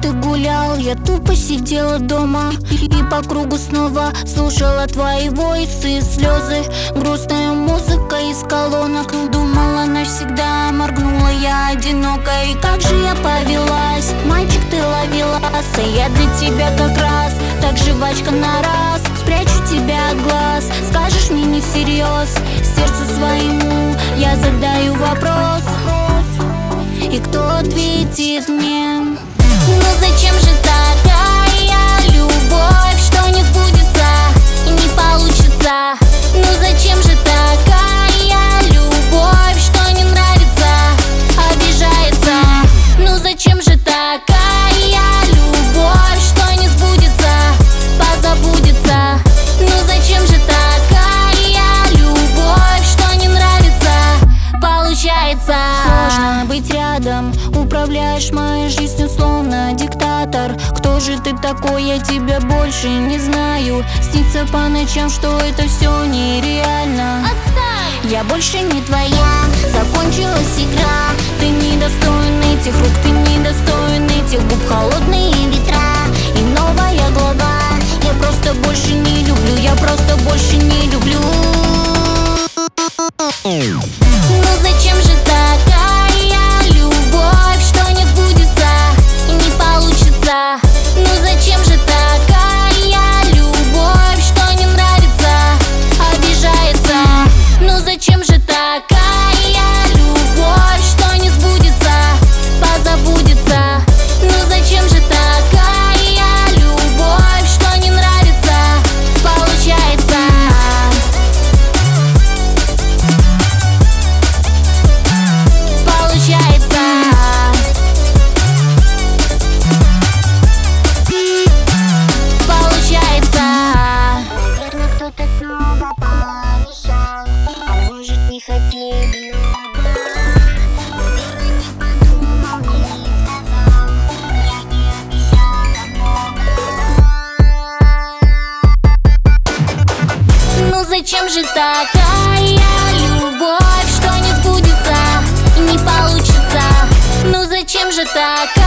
ты гулял, я тупо сидела дома и по кругу снова слушала твои войсы, слезы. Грустная музыка из колонок. Думала навсегда, моргнула я одиноко. И как же я повелась, мальчик, ты ловелас, а я для тебя как раз так жвачка на раз. Спрячу тебя от глаз, скажешь мне не всерьез, сердцу своему я задаю вопрос. И кто ответит мне? Ну зачем же такая любовь, что не сбудется и не получится? Ну зачем же такая любовь, что не нравится, обижается? Ну зачем же такая любовь, что не сбудется, позабудется? Ну зачем же такая любовь, что не нравится, получается? Сложно быть рядом, управляешь моей жизнью словно диктатор. Кто же ты такой, я тебя больше не знаю. Снится по ночам, что это все нереально. Отстань! Я больше не твоя, закончилась игра. Ты недостоин этих рук, ты недостоин этих губ. Холодные ветра и новая глава. Я просто больше не люблю, я просто больше не люблю. Ну зачем же такая любовь, что не сбудется и не получится? Ну зачем же такая любовь, что не нравится, обижается? Ну зачем же такая любовь, что не сбудется, позабудется? Ну зачем же такая любовь, что не нравится, получается? Зачем же такая любовь, что не сбудется и не получится? Ну зачем же такая